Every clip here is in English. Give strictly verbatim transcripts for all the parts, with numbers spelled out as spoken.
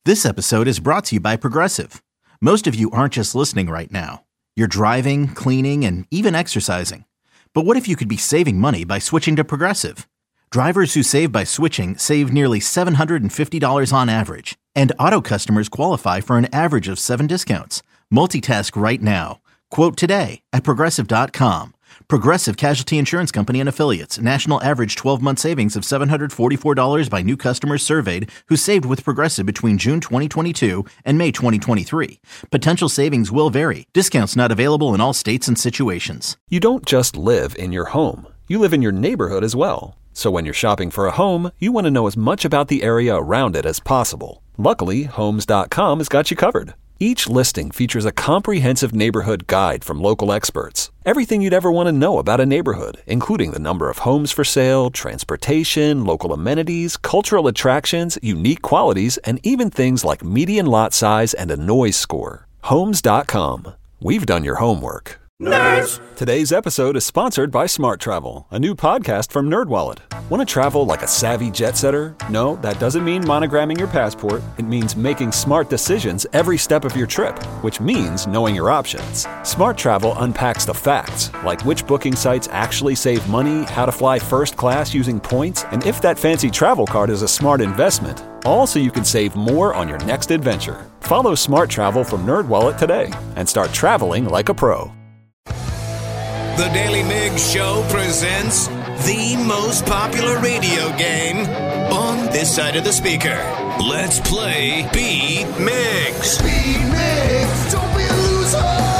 This episode is brought to you by Progressive. Most of you aren't just listening right now. You're driving, cleaning, and even exercising. But what if you could be saving money by switching to Progressive? Drivers who save by switching save nearly seven hundred fifty dollars on average. And auto customers qualify for an average of seven discounts. Multitask right now. Quote today at Progressive dot com. Progressive Casualty Insurance Company and Affiliates. National average twelve-month savings of seven hundred forty-four dollars by new customers surveyed who saved with Progressive between June twenty twenty-two and May twenty twenty-three. Potential savings will vary. Discounts not available in all states and situations. You don't just live in your home. You live in your neighborhood as well. So when you're shopping for a home, you want to know as much about the area around it as possible. Luckily, Homes dot com has got you covered. Each listing features a comprehensive neighborhood guide from local experts. Everything you'd ever want to know about a neighborhood, including the number of homes for sale, transportation, local amenities, cultural attractions, unique qualities, and even things like median lot size and a noise score. Homes dot com. We've done your homework. Nerds! Today's episode is sponsored by Smart Travel, a new podcast from NerdWallet. Want to travel like a savvy jet setter? No, that doesn't mean monogramming your passport. It means making smart decisions every step of your trip, which means knowing your options. Smart Travel unpacks the facts, like which booking sites actually save money, how to fly first class using points, and if that fancy travel card is a smart investment. All so you can save more on your next adventure. Follow Smart Travel from NerdWallet today and start traveling like a pro. The Daily Migs Show presents the most popular radio game on this side of the speaker. Let's play Beat Migs. Beat Migs, don't be a loser.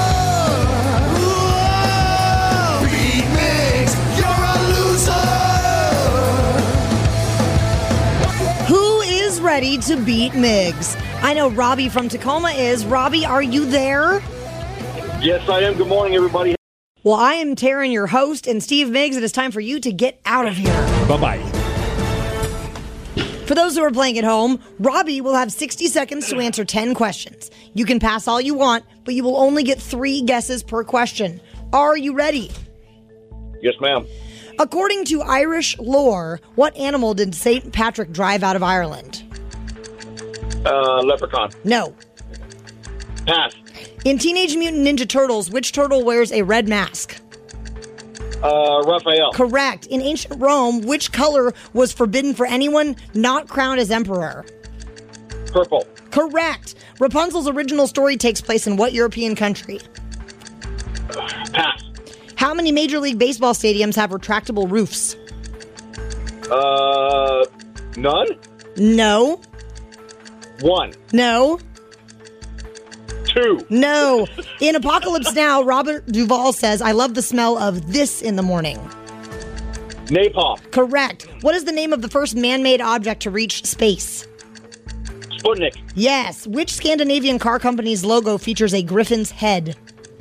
Whoa. Beat Migs, you're a loser. Who is ready to beat Migs? I know Robbie from Tacoma is. Robbie, are you there? Yes, I am. Good morning, everybody. Well, I am Taryn, your host, and Steve Miggs. It is time for you to get out of here. Bye-bye. For those who are playing at home, Robbie will have sixty seconds to answer ten questions. You can pass all you want, but you will only get three guesses per question. Are you ready? Yes, ma'am. According to Irish lore, what animal did Saint Patrick drive out of Ireland? Uh, leprechaun. No. Pass. In Teenage Mutant Ninja Turtles, which turtle wears a red mask? Uh, Raphael. Correct. In ancient Rome, which color was forbidden for anyone not crowned as emperor? Purple. Correct. Rapunzel's original story takes place in what European country? Pass. How many Major League Baseball stadiums have retractable roofs? Uh, none? No. One. No. Two. No. In Apocalypse Now, Robert Duvall says, I love the smell of this in the morning. Napalm. Correct. What is the name of the first man-made object to reach space? Sputnik. Yes. Which Scandinavian car company's logo features a griffin's head?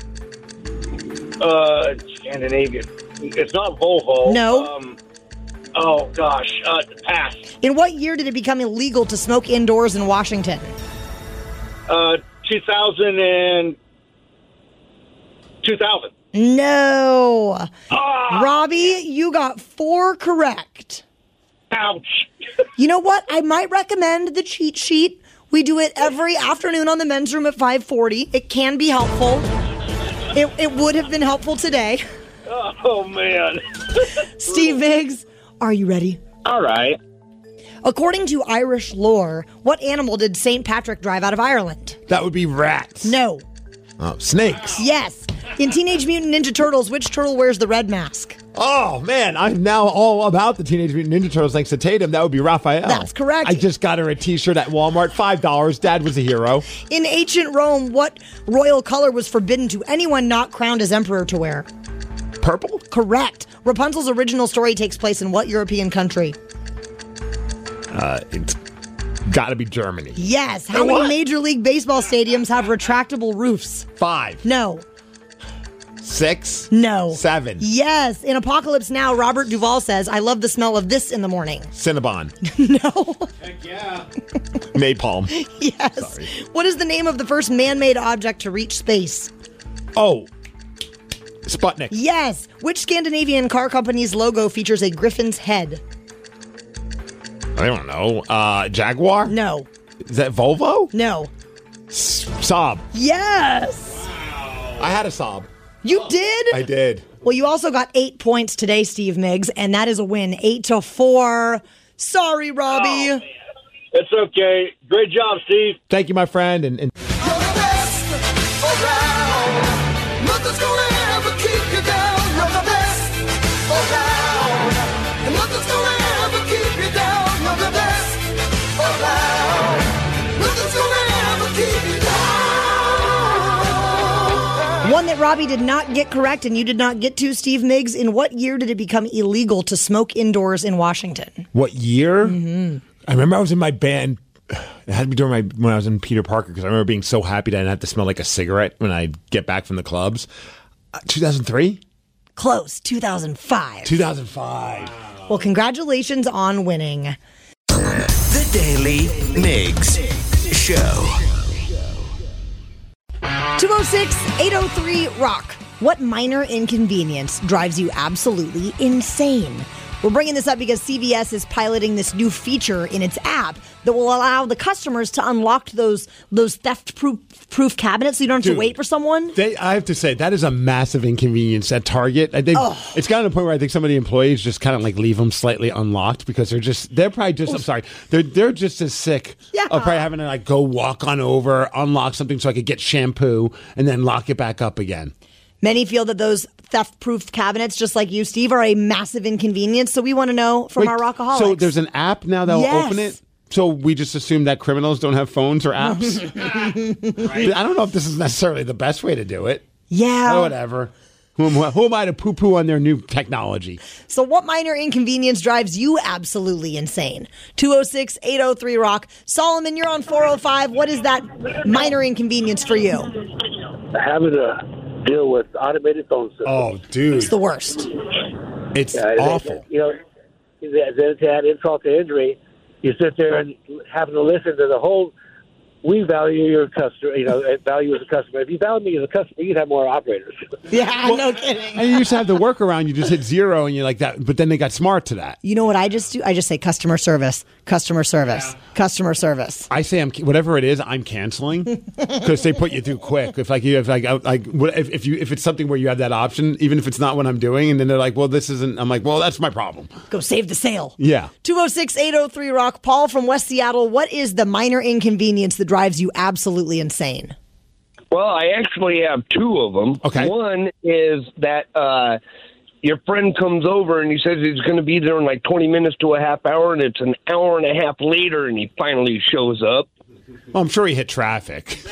Uh, Scandinavian. It's not Volvo. No. Um, oh, gosh. Uh, pass. In what year did it become illegal to smoke indoors in Washington? Uh, two thousand and two thousand. No. Ah! Robbie, you got four correct. Ouch. You know what? I might recommend the cheat sheet. We do it every afternoon on the men's room at five forty. It can be helpful. It, it would have been helpful today. Oh, man. Steve Miggs, are you ready? All right. According to Irish lore, what animal did Saint Patrick drive out of Ireland? That would be rats. No. Oh, snakes. Yes. In Teenage Mutant Ninja Turtles, which turtle wears the red mask? Oh, man, I'm now all about the Teenage Mutant Ninja Turtles thanks to Tatum. That would be Raphael. That's correct. I just got her a t-shirt at Walmart, five dollars. Dad was a hero. In ancient Rome, what royal color was forbidden to anyone not crowned as emperor to wear? Purple? Correct. Rapunzel's original story takes place in what European country? Uh, it's got to be Germany. Yes. How many Major League Baseball stadiums have retractable roofs? Five. No. Six? No. Seven? Yes. In Apocalypse Now, Robert Duvall says, I love the smell of this in the morning. Cinnabon. No. Heck yeah. Napalm. Yes. Sorry. What is the name of the first man-made object to reach space? Oh. Sputnik. Yes. Which Scandinavian car company's logo features a griffin's head? I don't know. Uh, Jaguar? No. Is that Volvo? No. S- Saab. Yes. I had a Saab. You did? I did. Well, you also got eight points today, Steve Miggs, and that is a win. Eight to four. Sorry, Robbie. Oh, it's okay. Great job, Steve. Thank you, my friend. And, and You're the best around. Nothing's gonna ever keep you down. You're the best around. And nothing's gonna ever keep you down. You're the best around. Nothing's gonna ever keep you down. One that Robbie did not get correct and you did not get to, Steve Miggs. In what year did it become illegal to smoke indoors in Washington? what year? Mm-hmm. I remember I was in my band. It had to be during my when I was in Peter Parker because I remember being so happy that I didn't have to smell like a cigarette when I get back from the clubs. Uh, two thousand three? Close. two thousand five. two thousand five. Well, congratulations on winning. The Daily Migs Show. two oh six, eight oh three, rock. What minor inconvenience drives you absolutely insane? We're bringing this up because C V S is piloting this new feature in its app that will allow the customers to unlock those those theft-proof proof cabinets so you don't have Dude, to wait for someone. They, I have to say, that is a massive inconvenience at Target. They, Oh. It's gotten to the point where I think some of the employees just kind of like leave them slightly unlocked because they're just, they're probably just, I'm sorry, they're they're just as sick Yeah. of probably having to like go walk on over, unlock something so I could get shampoo and then lock it back up again. Many feel that those theft-proof cabinets, just like you, Steve, are a massive inconvenience. So we want to know from Wait, our Rockaholics. So there's an app now that will Yes. open it? So we just assume that criminals don't have phones or apps? Right. I don't know if this is necessarily the best way to do it. Yeah. Oh, whatever. Who am, who am I to poo-poo on their new technology? So what minor inconvenience drives you absolutely insane? two oh six, eight oh three, rock. Solomon, you're on four oh five. What is that minor inconvenience for you? Having to deal with automated phone systems. Oh, dude. It's the worst. It's Yeah, awful. You know, then to add insult to injury, you sit there and having to listen to the whole. We value your customer, you know, value as a customer. If you value me as a customer, you'd have more operators. Yeah, no kidding. And you used to have the workaround. You just hit zero and you're like that. But then they got smart to that. You know what I just do? I just say customer service, customer service, customer service. I say I'm whatever it is, I'm canceling because they put you through quick. If like you have like out- like what- if, if you if it's something where you have that option, even if it's not what I'm doing, and then they're like, well, this isn't. I'm like, well, that's my problem. Go save the sale. Yeah. two oh six, eight oh three, rock. Paul from West Seattle, what is the minor inconvenience that drives you absolutely insane? Well, I actually have two of them. Okay. One is that uh, your friend comes over and he says he's going to be there in like twenty minutes to a half hour, and it's an hour and a half later, and he finally shows up. Well, I'm sure he hit traffic.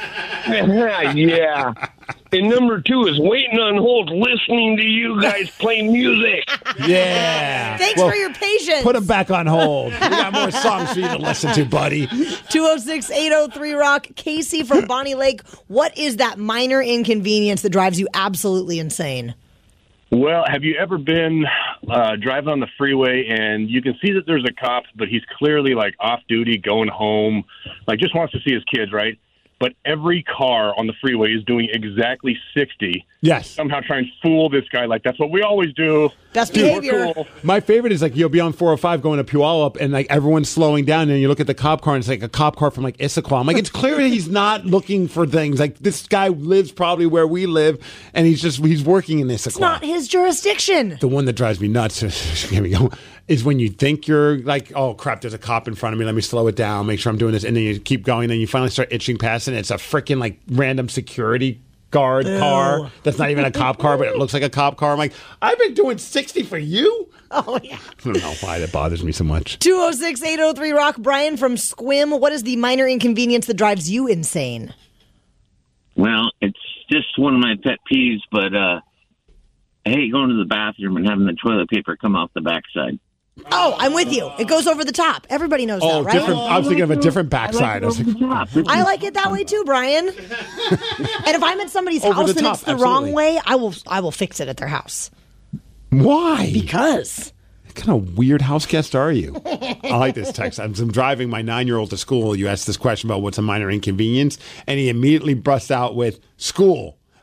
Yeah. And number two is waiting on hold, listening to you guys play music. Yeah. Thanks Well, for your patience. Put him back on hold. We got more songs for you to listen to, buddy. two oh six, eight oh three, rock. Casey from Bonnie Lake, what is that minor inconvenience that drives you absolutely insane? Well, have you ever been uh, driving on the freeway and you can see that there's a cop, but he's clearly like off duty, going home, like just wants to see his kids, right? But every car on the freeway is doing exactly sixty. Yes. Somehow try and fool this guy like that's what we always do. Best Dude, we're behavior. cool. My favorite is like you'll be on four oh five going to Puyallup and like everyone's slowing down and you look at the cop car and it's like a cop car from like Issaquah. I'm like, it's clear he's not looking for things. Like this guy lives probably where we live and he's just, he's working in Issaquah. It's not his jurisdiction. The one that drives me nuts, here we go, is when you think you're like, oh crap, there's a cop in front of me. Let me slow it down, make sure I'm doing this. And then you keep going and you finally start itching past it. And it's a freaking like random security guard Ew. car that's not even a cop car, but it looks like a cop car. I'm like, I've been doing sixty for you? Oh, yeah. I don't know why that bothers me so much. two oh six, eight oh three, rock. Brian from Squim, what is the minor inconvenience that drives you insane? Well, it's just one of my pet peeves, but uh, I hate going to the bathroom and having the toilet paper come off the backside. Oh, I'm with you. It goes over the top. Everybody knows Oh, that, right? different. I was thinking of a different backside. I was like, I like it that way too, Brian. And if I'm at somebody's Over house the and top, it's the absolutely. wrong way, I will I will fix it at their house. why? Because. What kind of weird house guest are you? I like this text. I'm, I'm driving my nine-year-old to school. You asked this question about what's a minor inconvenience, and he immediately busts out with school.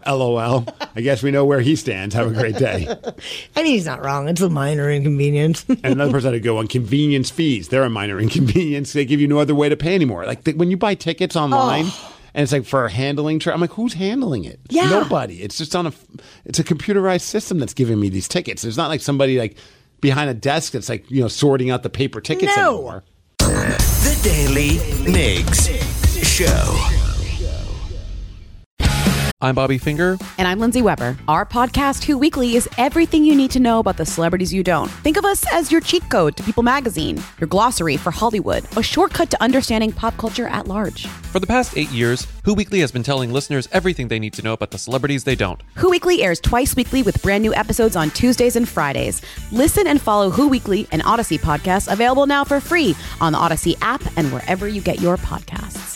LOL. I guess we know where he stands. Have a great day. I mean, he's not wrong. It's a minor inconvenience. And another person had to go on convenience fees. They're a minor inconvenience. They give you no other way to pay anymore. Like the, when you buy tickets online, oh. and it's like for a handling trip, I'm like, who's handling it? Yeah. Nobody. It's just on a. It's a computerized system that's giving me these tickets. There's not like somebody like behind a desk that's like you know sorting out the paper tickets no. anymore. The Daily Migs Show. I'm Bobby Finger. And I'm Lindsay Weber. Our podcast, Who Weekly, is everything you need to know about the celebrities you don't. Think of us as your cheat code to People Magazine, your glossary for Hollywood, a shortcut to understanding pop culture at large. For the past eight years, Who Weekly has been telling listeners everything they need to know about the celebrities they don't. Who Weekly airs twice weekly with brand new episodes on Tuesdays and Fridays. Listen and follow Who Weekly, an Odyssey podcast, available now for free on the Odyssey app and wherever you get your podcasts.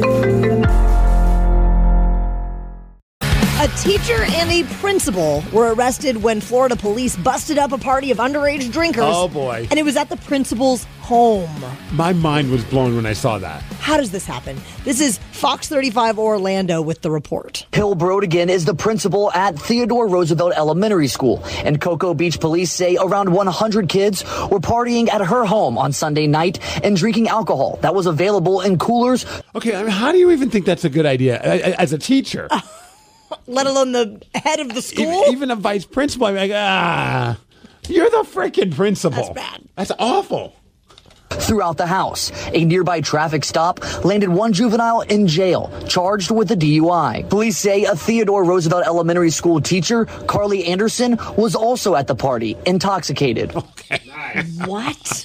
A teacher and a principal were arrested when Florida police busted up a party of underage drinkers. Oh, boy. And it was at the principal's home. My mind was blown when I saw that. How does this happen? This is Fox thirty-five Orlando with the report. Hill Brodigan is the principal at Theodore Roosevelt Elementary School. And Cocoa Beach police say around one hundred kids were partying at her home on Sunday night and drinking alcohol that was available in coolers. Okay, I mean, how do you even think that's a good idea as a teacher? Uh, Let alone the head of the school? Even, even a vice principal, I'm like, ah, you're the freaking principal. That's bad. That's awful. Throughout the house, a nearby traffic stop landed one juvenile in jail, charged with a D U I. Police say a Theodore Roosevelt Elementary School teacher, Carly Anderson, was also at the party, intoxicated. Okay. Nice. What?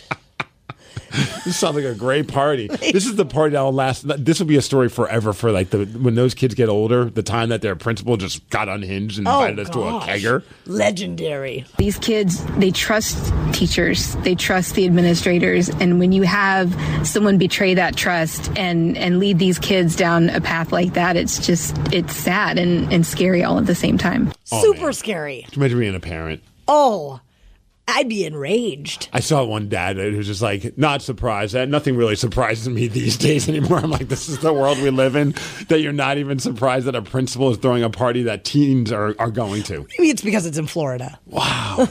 This sounds like a great party. This is the party that will last. This will be a story forever for like the when those kids get older. The time that their principal just got unhinged and oh, invited us gosh. to a kegger. Legendary. These kids, they trust teachers. They trust the administrators. And when you have someone betray that trust and, and lead these kids down a path like that, it's just, it's sad and, and scary all at the same time. Oh, Super man. scary. Imagine being a parent. Oh, I'd be enraged. I saw one dad who was just like, not surprised. That nothing really surprises me these days anymore. I'm like, this is the world we live in, that you're not even surprised that a principal is throwing a party that teens are, are going to. Maybe it's because it's in Florida. Wow.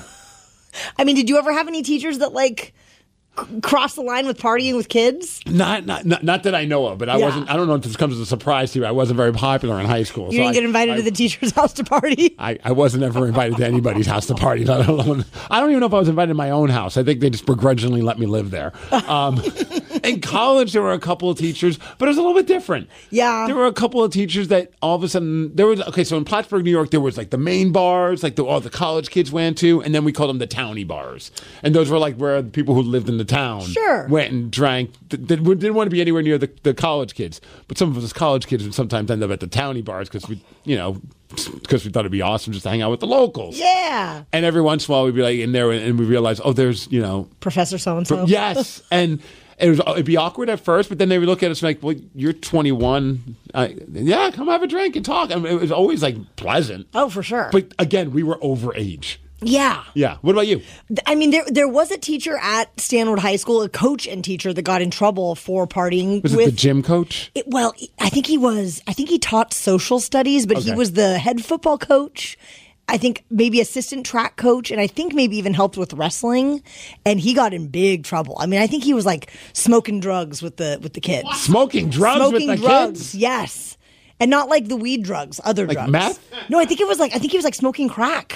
I mean, did you ever have any teachers that like c- cross the line with partying with kids? Not, not, not, not that I know of, but I Yeah. wasn't. I don't know if this comes as a surprise to you. I wasn't very popular in high school. You so didn't I, get invited I, to the teacher's house to party? I, I wasn't ever invited to anybody's house to party. Let alone, I don't even know if I was invited to my own house. I think they just begrudgingly let me live there. Um, in college, there were a couple of teachers, but it was a little bit different. Yeah. There were a couple of teachers that all of a sudden, there was, okay, so in Plattsburgh, New York, there was like the main bars, like the, all the college kids went to, and then we called them the townie bars. And those were like where the people who lived in the town Sure. went and drank. They didn't want to be anywhere near the, the college kids. But some of us college kids would sometimes end up at the townie bars because we, you know, because we thought it'd be awesome just to hang out with the locals. Yeah. And every once in a while we'd be like in there and we realize, oh, there's, you know. Professor so-and-so. Yes. And it was, it'd be awkward at first, but then they would look at us like, well, you're twenty-one. Uh, yeah, come have a drink and talk. I mean, it was always like pleasant. Oh, for sure. But again, we were over age. Yeah. Yeah. What about you? I mean, there there was a teacher at Stanwood High School, a coach and teacher that got in trouble for partying Was with it the gym coach? It, well, I think he was. I think he taught social studies, but Okay. he was the head football coach. I think maybe assistant track coach, and I think maybe even helped with wrestling. And he got in big trouble. I mean, I think he was like smoking drugs with the with the kids. Smoking drugs smoking with the drugs, kids? yes. And not like the weed drugs, other Like drugs. meth? No, I think it was like I think he was like smoking crack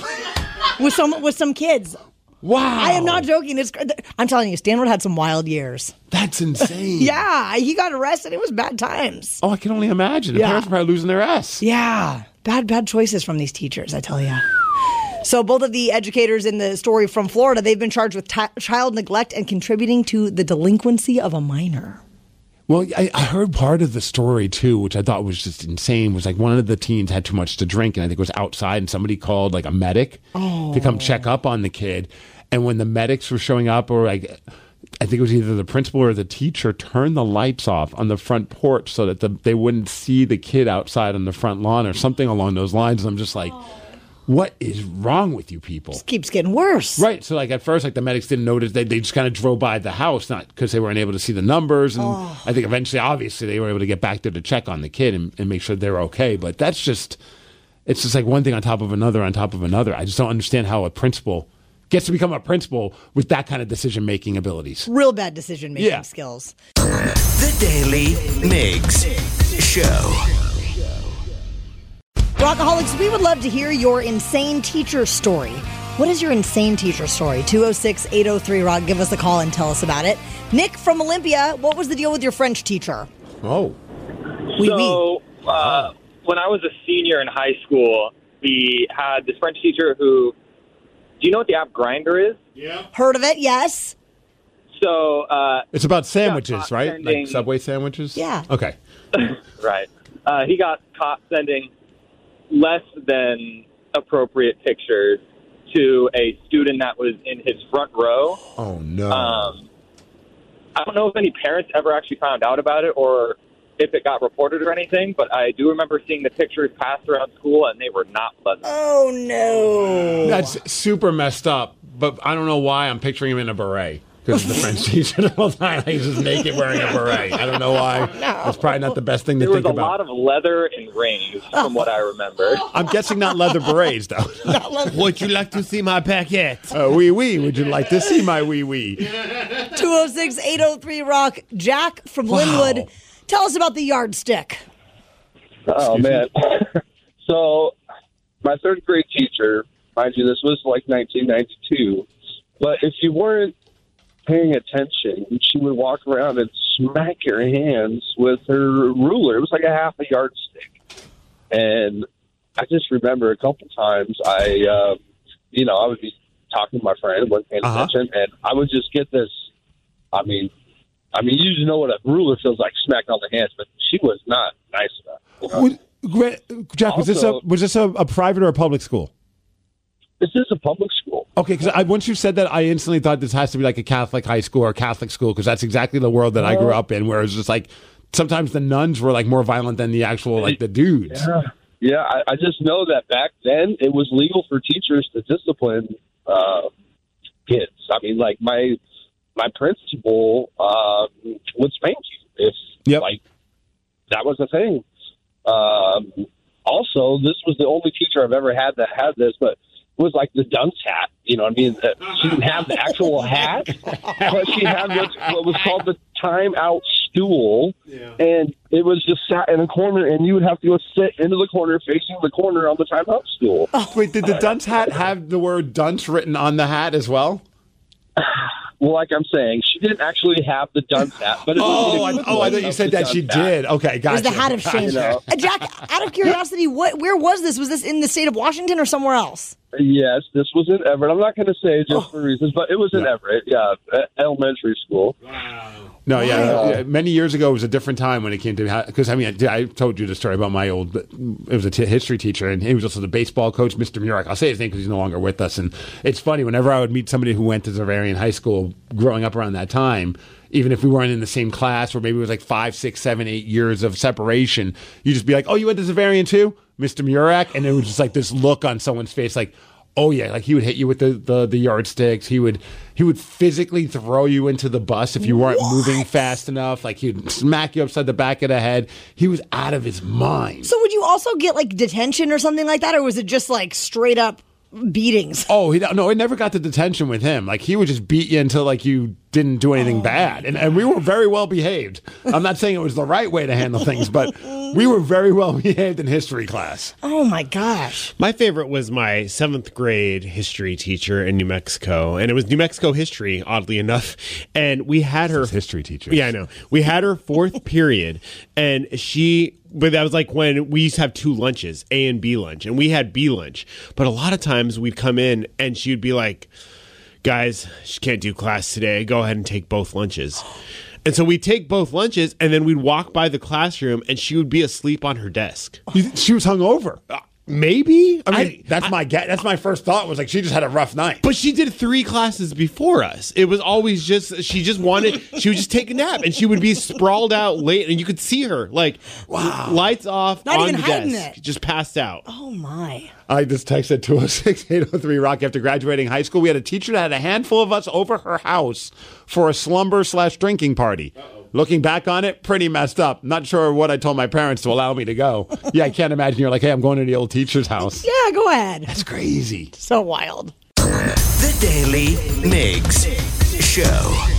Oh. with some with some kids. Wow. I am not joking. It's, I'm telling you, Stanwood had some wild years. That's insane. Yeah, he got arrested. It was bad times. Oh, I can only imagine. The Yeah. parents were probably losing their ass. Yeah, bad bad choices from these teachers, I tell you. So both of the educators in the story from Florida, they've been charged with t- child neglect and contributing to the delinquency of a minor. Well, I, I heard part of the story, too, which I thought was just insane, was like one of the teens had too much to drink, and I think it was outside, and somebody called like a medic Oh. to come check up on the kid. And when the medics were showing up, or like, I think it was either the principal or the teacher turned the lights off on the front porch so that the, they wouldn't see the kid outside on the front lawn or something along those lines. And I'm just like, what is wrong with you people? It keeps getting worse. Right. So, like, at first, like, the medics didn't notice. They, they just kind of drove by the house, not because they weren't able to see the numbers. And Oh. I think eventually, obviously, they were able to get back there to check on the kid and, and make sure they're okay. But that's just, it's just like one thing on top of another on top of another. I just don't understand how a principal gets to become a principal with that kind of decision-making abilities. Real bad decision-making Yeah. skills. The Daily Migs Show. Rockaholics, we would love to hear your insane teacher story. What is your insane teacher story? two oh six, eight oh three, Rock. Give us a call and tell us about it. Nick from Olympia, what was the deal with your French teacher? Oh. Oui, so, uh, when I was a senior in high school, we had this French teacher who, do you know what the app Grindr is? Yeah. Heard of it, yes. So, uh, It's about sandwiches, caught right? sending- Like Subway sandwiches? Yeah. Okay. right. Uh, he got caught sending less than appropriate pictures to a student that was in his front row. Oh, no. Um, I don't know if any parents ever actually found out about it or if it got reported or anything, but I do remember seeing the pictures passed around school, and they were not pleasant. Oh, no. That's super messed up, but I don't know why I'm picturing him in a beret. Because the French teacher the whole time, he's just naked wearing a beret. I don't know why. That's probably not the best thing to There was think a about. lot of leather and rings, from what I remember. I'm guessing not leather berets, though. Would you like to see my paquette? Uh, wee wee. Would you like to see my wee wee? two oh six, eight oh three, Rock. Jack from Linwood, tell us about the yardstick. Oh, man. So, my third grade teacher, mind you, this was like nineteen ninety-two, but if you weren't paying attention, she would walk around and smack your hands with her ruler. It was like a half a yardstick. And I just remember a couple times I, uh, you know, I would be talking to my friend, wasn't paying Uh-huh. attention, and I would just get this, I mean, I mean, you just know what a ruler feels like smacked on the hands, but she was not nice enough. You know? Would- Gra- Jack, was this a Also- was this a, a private or a public school? This is a public school. Okay, because I, once you said that, I instantly thought this has to be like a Catholic high school or a Catholic school, because that's exactly the world that I grew up in, where it was just like sometimes the nuns were like more violent than the actual like the dudes. Yeah, yeah. I, I just know that back then it was legal for teachers to discipline uh, kids. I mean, like my my principal uh, would spank you if Yep. like that was a thing. Um, also, this was the only teacher I've ever had that had this, but it was like the dunce hat. You know what I mean? That she didn't have the actual hat, but she had what, what was called the timeout stool, and it was just sat in a corner, and you would have to go sit into the corner, facing the corner on the timeout stool. Wait, did the dunce hat have the word dunce written on the hat as well? Well, like I'm saying, she didn't actually have the dunce hat, but it Oh, was I, oh, I thought you said that she did. Okay, It gotcha. was the hat of shame. You know. Uh, Jack, out of curiosity, what? where was this? Was this in the state of Washington or somewhere else? Yes, this was in Everett. I'm not going to say just for reasons, but it was in Everett, yeah, e- elementary school. No, yeah, Wow. yeah, many years ago it was a different time when it came to because I mean I, I told you the story about my old it was a t- history teacher and he was also the baseball coach, Mister Murak. I'll say his name because he's no longer with us, and it's funny whenever I would meet somebody who went to Xaverian High School growing up around that time. Even if we weren't in the same class, or maybe it was like five, six, seven, eight years of separation, you just be like, "Oh, you went to Xaverian too, Mister Murak," and it was just like this look on someone's face, like, "Oh yeah," like he would hit you with the, the, the yardsticks. He would he would physically throw you into the bus if you weren't What? moving fast enough. Like he'd smack you upside the back of the head. He was out of his mind. So would you also get like detention or something like that, or was it just like straight up beatings? Oh, he, no, it never got to detention with him. Like he would just beat you until like you didn't do anything bad, and and we were very well behaved. I'm not saying it was the right way to handle things, but we were very well behaved in history class. Oh my gosh! My favorite was my seventh grade history teacher in New Mexico, and it was New Mexico history, oddly enough. And we had her history teacher. Yeah, I know. We had her fourth period, and she. But that was like when we used to have two lunches, A and B lunch, and we had B lunch. But a lot of times we'd come in, and she'd be like, "Guys, she can't do class today. Go ahead and take both lunches." And so we'd take both lunches, and then we'd walk by the classroom, and she would be asleep on her desk. She was hungover. Uh, maybe. I mean, I, that's my get. That's my first thought was like she just had a rough night. But she did three classes before us. It was always just she just wanted she would just take a nap, and she would be sprawled out late, and you could see her like wow. lights off, Not on even the hiding desk, it. just passed out. Oh my! I just texted two oh six, eight oh three Rock. After graduating high school, we had a teacher that had a handful of us over her house for a slumber slash drinking party. Uh-oh. Looking back on it, pretty messed up. Not sure what I told my parents to allow me to go. Yeah, I can't imagine you're like, hey, I'm going to the old teacher's house. Yeah, go ahead. That's crazy. So wild. The Daily Migs Show.